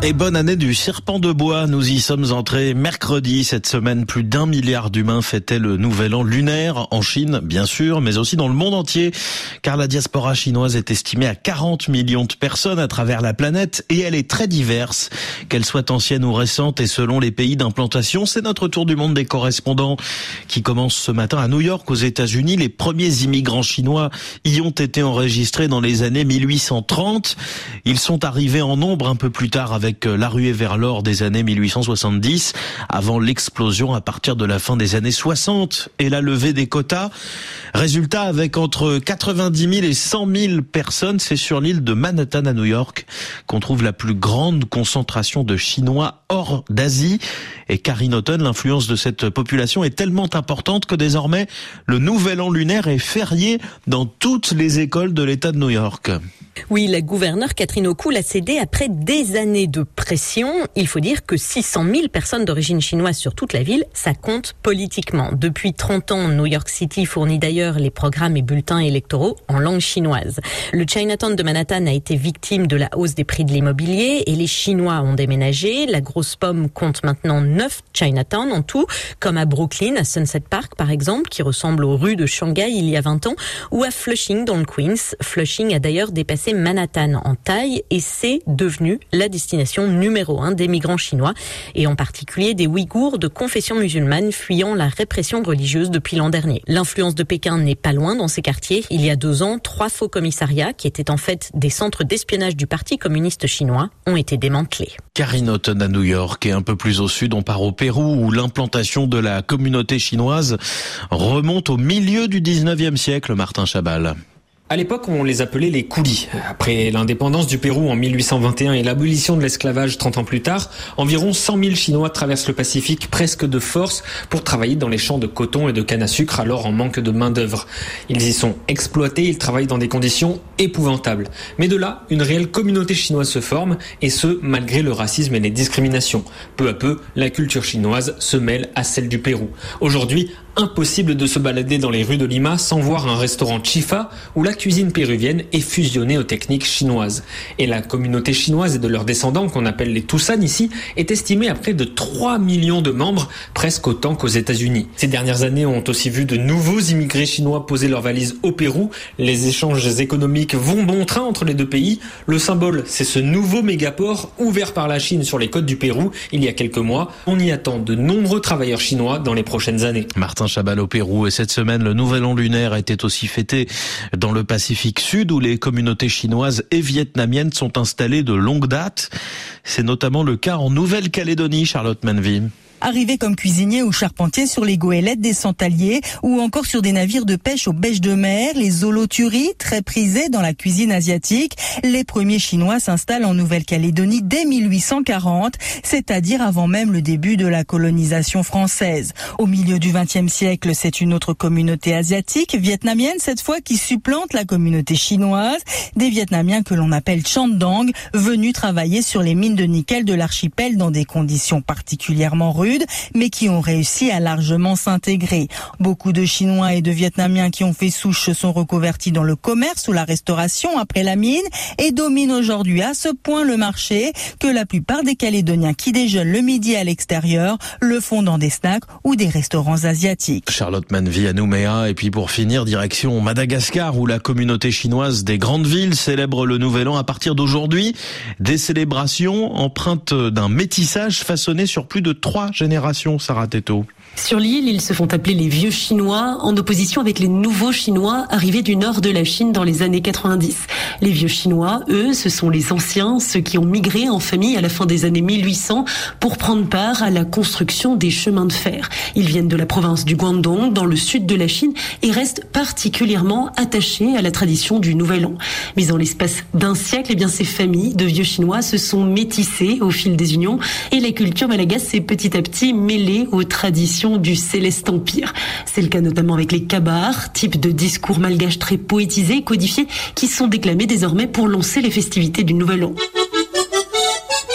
Et bonne année du serpent de bois. Nous y sommes entrés mercredi. Cette semaine, plus d'1 milliard d'humains fêtaient le nouvel an lunaire en Chine, bien sûr, mais aussi dans le monde entier, car la diaspora chinoise est estimée à 40 millions de personnes à travers la planète et elle est très diverse. Qu'elle soit ancienne ou récente et selon les pays d'implantation, c'est notre tour du monde des correspondants qui commence ce matin à New York, aux États-Unis. Les premiers immigrants chinois y ont été enregistrés dans les années 1830. Ils sont arrivés en nombre un peu plus tard avec la ruée vers l'or des années 1870, avant l'explosion à partir de la fin des années 60 et la levée des quotas. Résultat, avec entre 90 000 et 100 000 personnes, c'est sur l'île de Manhattan à New York qu'on trouve la plus grande concentration de Chinois hors d'Asie. Et Karine Houghton, l'influence de cette population est tellement importante que désormais, le nouvel an lunaire est férié dans toutes les écoles de l'État de New York. Oui, la gouverneure Catherine Hochul l'a cédé après des années de pression. Il faut dire que 600 000 personnes d'origine chinoise sur toute la ville, ça compte politiquement. Depuis 30 ans, New York City fournit d'ailleurs les programmes et bulletins électoraux en langue chinoise. Le Chinatown de Manhattan a été victime de la hausse des prix de l'immobilier et les Chinois ont déménagé. La grosse pomme compte maintenant 9 Chinatown en tout, comme à Brooklyn, à Sunset Park par exemple, qui ressemble aux rues de Shanghai il y a 20 ans, ou à Flushing dans le Queens. Flushing a d'ailleurs dépassé Manhattan en taille et c'est devenu la destination numéro 1 des migrants chinois et en particulier des Ouïghours de confession musulmane fuyant la répression religieuse depuis l'an dernier. L'influence de Pékin n'est pas loin dans ces quartiers. Il y a 2 ans, 3 faux commissariats qui étaient en fait des centres d'espionnage du Parti communiste chinois ont été démantelés. Karine Houghton à New York et un peu plus au sud, on part au Pérou où l'implantation de la communauté chinoise remonte au milieu du 19e siècle, Martin Chabal. À l'époque, on les appelait les coulis. Après l'indépendance du Pérou en 1821 et l'abolition de l'esclavage 30 ans plus tard, environ 100 000 Chinois traversent le Pacifique presque de force pour travailler dans les champs de coton et de canne à sucre, alors en manque de main-d'œuvre. Ils y sont exploités, ils travaillent dans des conditions épouvantables. Mais de là, une réelle communauté chinoise se forme, et ce, malgré le racisme et les discriminations. Peu à peu, la culture chinoise se mêle à celle du Pérou. Aujourd'hui, impossible de se balader dans les rues de Lima sans voir un restaurant chifa où la cuisine péruvienne est fusionnée aux techniques chinoises. Et la communauté chinoise et de leurs descendants, qu'on appelle les Tusan ici, est estimée à près de 3 millions de membres, presque autant qu'aux États-Unis. Ces dernières années ont aussi vu de nouveaux immigrés chinois poser leurs valises au Pérou. Les échanges économiques vont bon train entre les deux pays. Le symbole, c'est ce nouveau mégaport ouvert par la Chine sur les côtes du Pérou il y a quelques mois. On y attend de nombreux travailleurs chinois dans les prochaines années. Martin Chabal au Pérou. Et cette semaine, le nouvel an lunaire était aussi fêté dans le Pacifique Sud où les communautés chinoises et vietnamiennes sont installées de longue date. C'est notamment le cas en Nouvelle-Calédonie, Charlotte Manville. Arrivés comme cuisiniers ou charpentiers sur les goélettes des Santaliers ou encore sur des navires de pêche aux bêches de mer, les holoturies, très prisées dans la cuisine asiatique, les premiers Chinois s'installent en Nouvelle-Calédonie dès 1840, c'est-à-dire avant même le début de la colonisation française. Au milieu du XXe siècle, c'est une autre communauté asiatique, vietnamienne cette fois, qui supplante la communauté chinoise, des Vietnamiens que l'on appelle Chandang, venus travailler sur les mines de nickel de l'archipel dans des conditions particulièrement rudes, mais qui ont réussi à largement s'intégrer. Beaucoup de Chinois et de Vietnamiens qui ont fait souche se sont reconvertis dans le commerce ou la restauration après la mine et dominent aujourd'hui à ce point le marché que la plupart des Calédoniens qui déjeunent le midi à l'extérieur le font dans des snacks ou des restaurants asiatiques. Charlotte Manville à Nouméa. Et puis pour finir, direction Madagascar où la communauté chinoise des grandes villes célèbre le nouvel an à partir d'aujourd'hui. Des célébrations empreintes d'un métissage façonné sur plus de 3 génération, Sarah Teto. Sur l'île, ils se font appeler les vieux Chinois, en opposition avec les nouveaux Chinois arrivés du nord de la Chine dans les années 90. Les vieux Chinois, eux, ce sont les anciens, ceux qui ont migré en famille à la fin des années 1800 pour prendre part à la construction des chemins de fer. Ils viennent de la province du Guangdong, dans le sud de la Chine, et restent particulièrement attachés à la tradition du Nouvel An. Mais en l'espace d'un siècle, ces familles de vieux Chinois se sont métissées au fil des unions, et la culture malgache s'est petit à petit mêlée aux traditions du Céleste Empire. C'est le cas notamment avec les kabars, type de discours malgaches très poétisés, codifiés, qui sont déclamés désormais pour lancer les festivités du Nouvel An.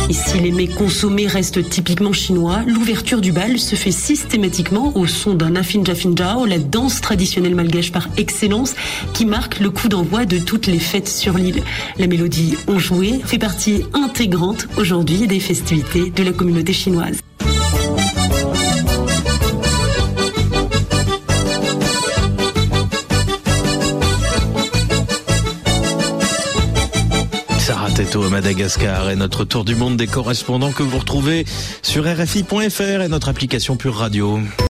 Et si les mets consommés restent typiquement chinois, l'ouverture du bal se fait systématiquement au son d'un Afinja Finjao, la danse traditionnelle malgache par excellence, qui marque le coup d'envoi de toutes les fêtes sur l'île. La mélodie enjouée fait partie intégrante aujourd'hui des festivités de la communauté chinoise. Sarah Teto à Madagascar et notre tour du monde des correspondants que vous retrouvez sur RFI.fr et notre application Pure Radio.